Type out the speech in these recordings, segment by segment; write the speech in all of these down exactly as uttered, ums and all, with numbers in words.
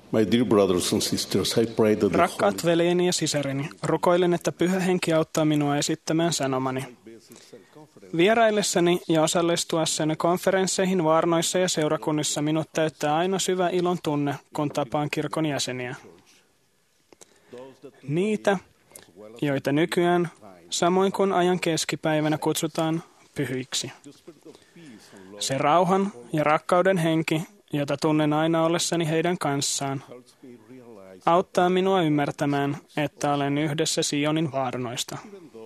My dear brothers and sisters, I pray that the Rakkaat veljeni ja sisareni, rukoilen, että Pyhä Henki auttaa minua esittämään sanomani. Vieraillessani ja osallistuessani konferensseihin, vaarnoissa ja seurakunnissa minut täyttää aina syvä ilon tunne, kun tapaan kirkon jäseniä. Niitä, joita nykyään, samoin kuin ajan keskipäivänä kutsutaan pyhiksi. Se rauhan ja rakkauden henki, jota tunnen aina ollessani heidän kanssaan, auttaa minua ymmärtämään, että olen yhdessä Sionin vaarnoista.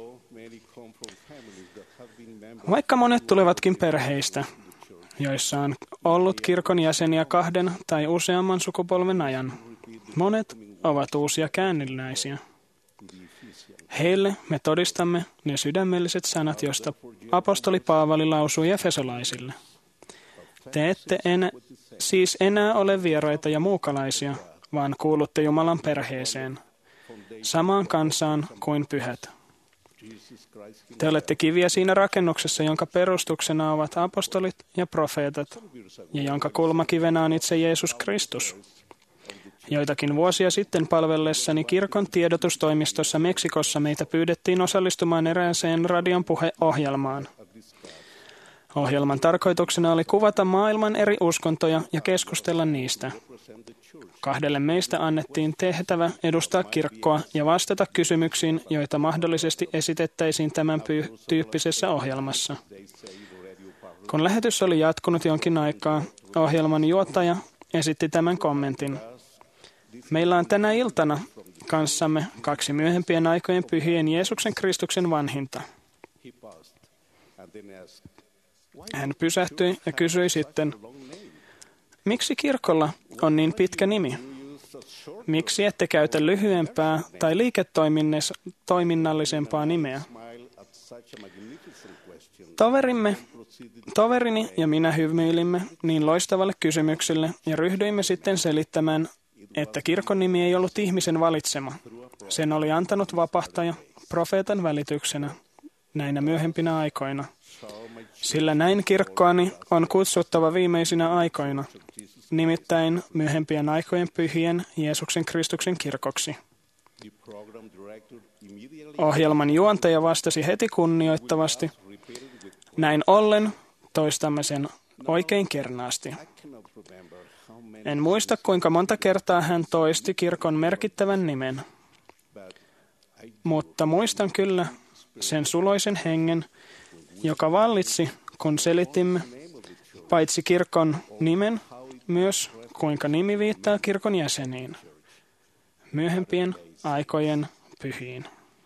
Vaikka monet tulevatkin perheistä, joissa on ollut kirkon jäseniä kahden tai useamman sukupolven ajan, monet ovat uusia käännynnäisiä. Heille me todistamme ne sydämelliset sanat, joista apostoli Paavali lausui efesolaisille. Te ette enää, siis enää ole vieraita ja muukalaisia, vaan kuulutte Jumalan perheeseen, samaan kansaan kuin pyhät. Te olette kiviä siinä rakennuksessa, jonka perustuksena ovat apostolit ja profeetat, ja jonka kulmakivenä on itse Jeesus Kristus. Joitakin vuosia sitten palvellessani kirkon tiedotustoimistossa Meksikossa meitä pyydettiin osallistumaan erääseen radion puheohjelmaan. Ohjelman tarkoituksena oli kuvata maailman eri uskontoja ja keskustella niistä. Kahdelle meistä annettiin tehtävä edustaa kirkkoa ja vastata kysymyksiin, joita mahdollisesti esitettäisiin tämän py- tyyppisessä ohjelmassa. Kun lähetys oli jatkunut jonkin aikaa, ohjelman juottaja esitti tämän kommentin. Meillä on tänä iltana kanssamme kaksi myöhempien aikojen pyhien Jeesuksen Kristuksen vanhinta. Hän pysähtyi ja kysyi sitten, miksi kirkolla on niin pitkä nimi? Miksi ette käytä lyhyempää tai liiketoiminnallisempaa nimeä? Toverimme, toverini ja minä hymyilimme niin loistavalle kysymykselle ja ryhdyimme sitten selittämään, että kirkon nimi ei ollut ihmisen valitsema. Sen oli antanut vapahtaja profeetan välityksenä näinä myöhempinä aikoina. Sillä näin kirkkoani on kutsuttava viimeisinä aikoina, nimittäin myöhempien aikojen pyhien Jeesuksen Kristuksen kirkoksi. Ohjelman juontaja vastasi heti kunnioittavasti. Näin ollen toistamme sen oikein kernaasti. En muista, kuinka monta kertaa hän toisti kirkon merkittävän nimen, mutta muistan kyllä sen suloisen hengen, joka vallitsi, kun selitimme paitsi kirkon nimen, myös kuinka nimi viittaa kirkon jäseniin, myöhempien aikojen pyhiin.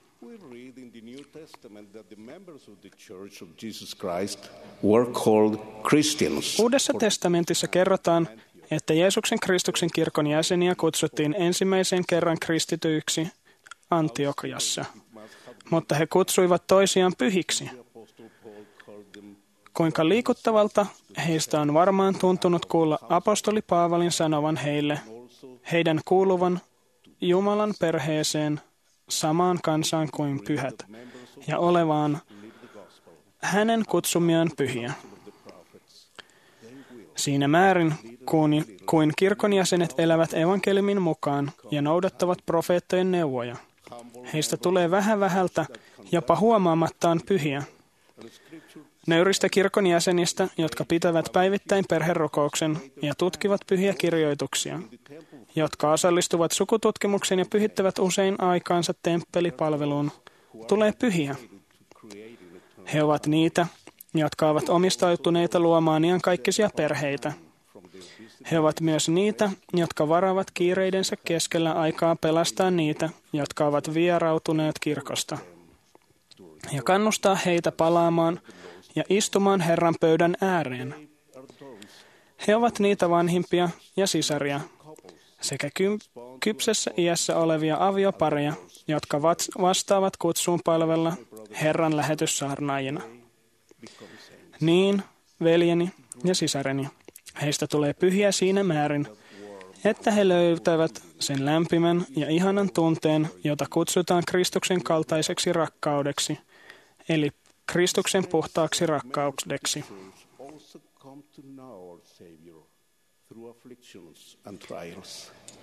Uudessa testamentissa kerrotaan, että Jeesuksen Kristuksen kirkon jäseniä kutsuttiin ensimmäisen kerran kristityiksi Antiokiassa, mutta he kutsuivat toisiaan pyhiksi. Kuinka liikuttavalta heistä on varmaan tuntunut kuulla apostoli Paavalin sanovan heille, heidän kuuluvan Jumalan perheeseen samaan kansaan kuin pyhät, ja olevaan hänen kutsumiaan pyhiä. Siinä määrin, kuin kirkon jäsenet elävät evankeliumin mukaan ja noudattavat profeettojen neuvoja, heistä tulee vähän vähältä jopa huomaamattaan pyhiä. Nöyristä kirkon jäsenistä, jotka pitävät päivittäin perherukouksen ja tutkivat pyhiä kirjoituksia, jotka osallistuvat sukututkimukseen ja pyhittävät usein aikaansa temppelipalveluun, tulee pyhiä. He ovat niitä, jotka ovat omistautuneita luomaan iankaikkisia perheitä. He ovat myös niitä, jotka varaavat kiireidensä keskellä aikaa pelastaa niitä, jotka ovat vierautuneet kirkosta, ja kannustaa heitä palaamaan ja istumaan Herran pöydän ääreen. He ovat niitä vanhimpia ja sisaria, sekä ky- kypsessä iässä olevia aviopareja, jotka vastaavat kutsuun palvella Herran lähetyssaarnaajina. Niin, veljeni ja sisareni, heistä tulee pyhiä siinä määrin, että he löytävät sen lämpimän ja ihanan tunteen, jota kutsutaan Kristuksen kaltaiseksi rakkaudeksi, eli Kristuksen puhtaaksi rakkaudeksi.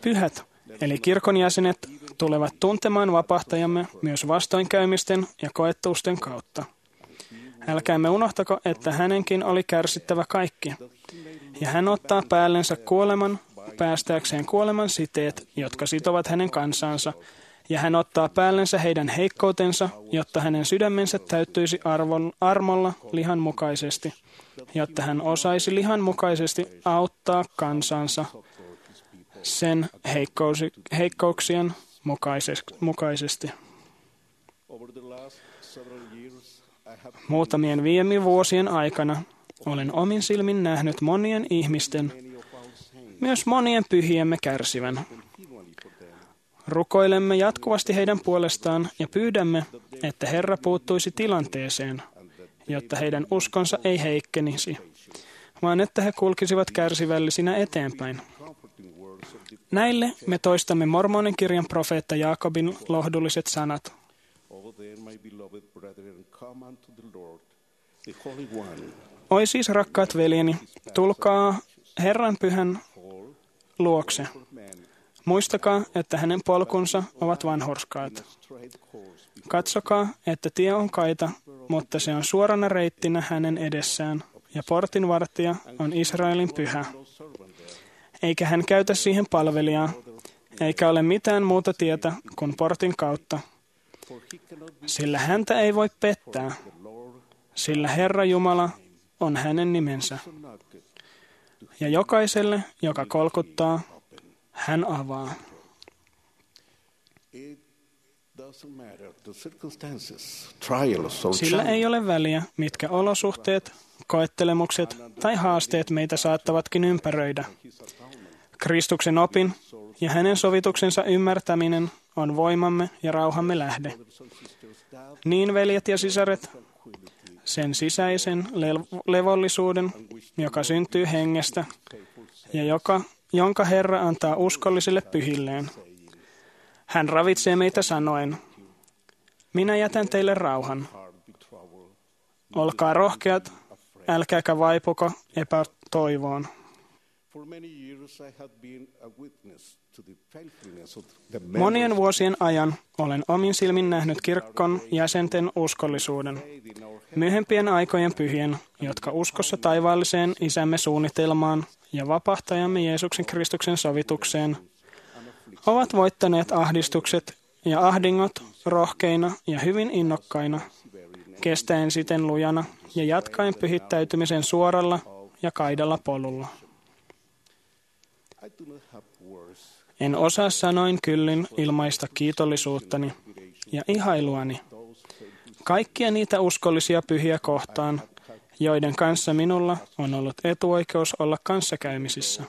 Pyhät, eli kirkon jäsenet, tulevat tuntemaan vapahtajamme myös vastoinkäymisten ja koettusten kautta. Älkäämme unohtako, että hänenkin oli kärsittävä kaikki, ja hän ottaa päällensä kuoleman, päästääkseen kuoleman siteet, jotka sitovat hänen kansansa, ja hän ottaa päällensä heidän heikkoutensa, jotta hänen sydämensä täyttyisi arvon, armolla lihan mukaisesti, jotta hän osaisi lihan mukaisesti auttaa kansansa sen heikkousi, heikkouksien mukaisesti. Muutamien viime vuosien aikana olen omin silmin nähnyt monien ihmisten, myös monien pyhiemme kärsivän. Rukoilemme jatkuvasti heidän puolestaan ja pyydämme, että Herra puuttuisi tilanteeseen, jotta heidän uskonsa ei heikkenisi, vaan että he kulkisivat kärsivällisinä eteenpäin. Näille me toistamme Mormonin kirjan profeetta Jaakobin lohdulliset sanat. Oi siis, rakkaat veljeni, tulkaa Herran pyhän luokse. Muistakaa, että hänen polkunsa ovat vanhurskaat. Katsokaa, että tie on kaita, mutta se on suorana reittinä hänen edessään, ja portinvartija on Israelin pyhä. Eikä hän käytä siihen palvelijaa, eikä ole mitään muuta tietä kuin portin kautta, sillä häntä ei voi pettää, sillä Herra Jumala on hänen nimensä. Ja jokaiselle, joka kolkuttaa, hän avaa. Sillä ei ole väliä, mitkä olosuhteet, koettelemukset tai haasteet meitä saattavatkin ympäröidä. Kristuksen opin ja hänen sovituksensa ymmärtäminen on voimamme ja rauhamme lähde. Niin, veljet ja sisaret, sen sisäisen le- levollisuuden, joka syntyy hengestä ja joka, jonka Herra antaa uskollisille pyhilleen. Hän ravitsee meitä sanoen, minä jätän teille rauhan. Olkaa rohkeat, älkääkä vaipuko epätoivoon. Monien vuosien ajan olen omin silmin nähnyt kirkon jäsenten uskollisuuden, myöhempien aikojen pyhien, jotka uskossa taivaalliseen Isämme suunnitelmaan ja vapahtajamme Jeesuksen Kristuksen sovitukseen, ovat voittaneet ahdistukset ja ahdingot rohkeina ja hyvin innokkaina, kestäen siten lujana ja jatkaen pyhittäytymisen suoralla ja kaidalla polulla. En osaa sanoin kyllin ilmaista kiitollisuuttani ja ihailuani kaikkia niitä uskollisia pyhiä kohtaan, joiden kanssa minulla on ollut etuoikeus olla kanssakäymisissä.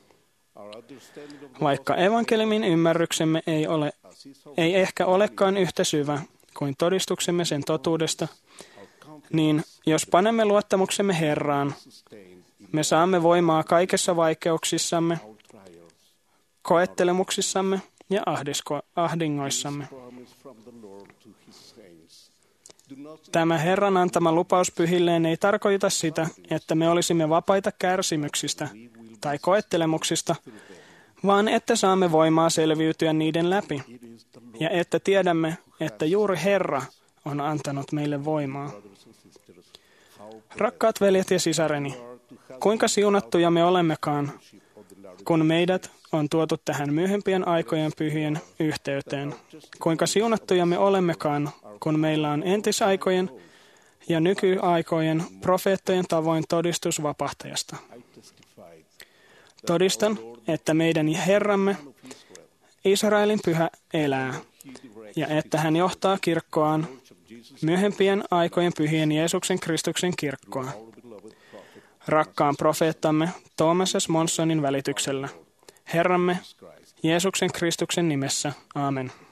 Vaikka evankeliumin ymmärryksemme ei, ole, ei ehkä olekaan yhtä syvä kuin todistuksemme sen totuudesta, niin jos panemme luottamuksemme Herraan, me saamme voimaa kaikessa vaikeuksissamme, koettelemuksissamme ja ahdisko, ahdingoissamme. Tämä Herran antama lupaus pyhilleen ei tarkoita sitä, että me olisimme vapaita kärsimyksistä tai koettelemuksista, vaan että saamme voimaa selviytyä niiden läpi, ja että tiedämme, että juuri Herra on antanut meille voimaa. Rakkaat veljet ja sisareni, kuinka siunattuja me olemmekaan, kun meidät on tuotu tähän myöhempien aikojen pyhien yhteyteen. Kuinka siunattuja me olemmekaan, kun meillä on entisaikojen ja nykyaikojen profeettojen tavoin todistus vapahtajasta. Todistan, että meidän Herramme, Israelin pyhä, elää, ja että hän johtaa kirkkoaan, myöhempien aikojen pyhien Jeesuksen Kristuksen kirkkoa, rakkaan profeettamme Thomas S. Monsonin välityksellä. Herramme, Jeesuksen Kristuksen nimessä. Aamen.